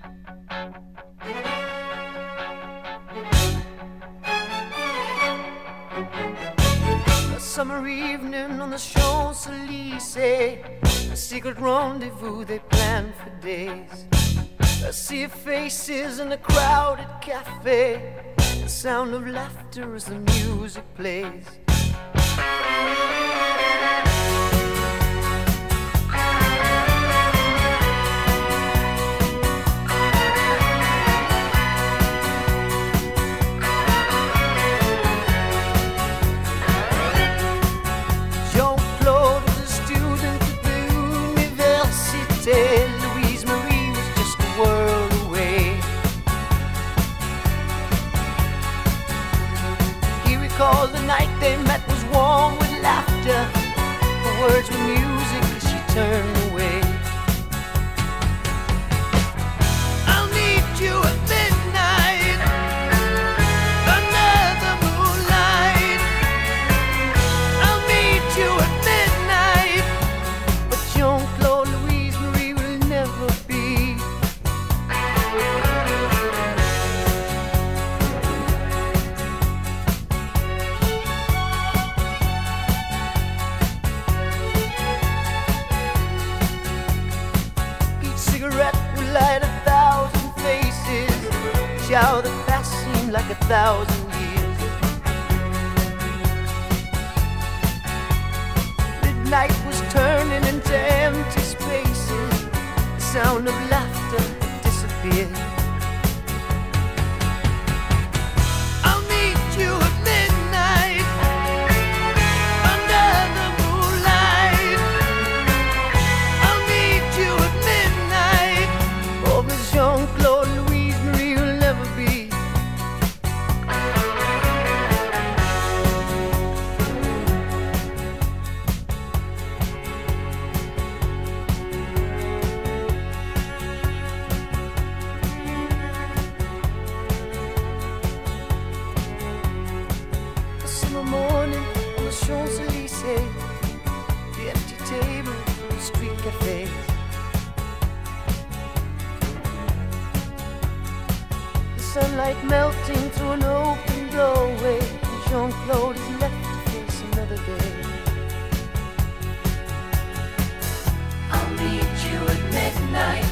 A summer evening on the Champs-Élysées, a secret rendezvous they planned for days. A sea of faces in a crowded cafe, the sound of laughter as the music plays. Jean-Claude was a student at the Université. Louise Marie was just a world away. He recalled the night they met was warm with laughter. The words were music as she turned away. I'll meet you at midnight under the moonlight. I'll meet you at midnight, but Jean-Claude Louise Marie will never be. Each cigarette will light 1,000 faces, each hour that passed seemed like 1,000 years. Midnight was turning into empty spaces, the sound of laughter had disappeared. I'll meet you at midnight under the moonlight. I'll meet you at midnight. Oh, but Jean-Claude Louise Marie will never be. A summer morning on the Champs-Élysées, the empty table, the street cafes. The sunlight melting through an open doorway, and Jean-Claude is left to face another day. I'll meet you at midnight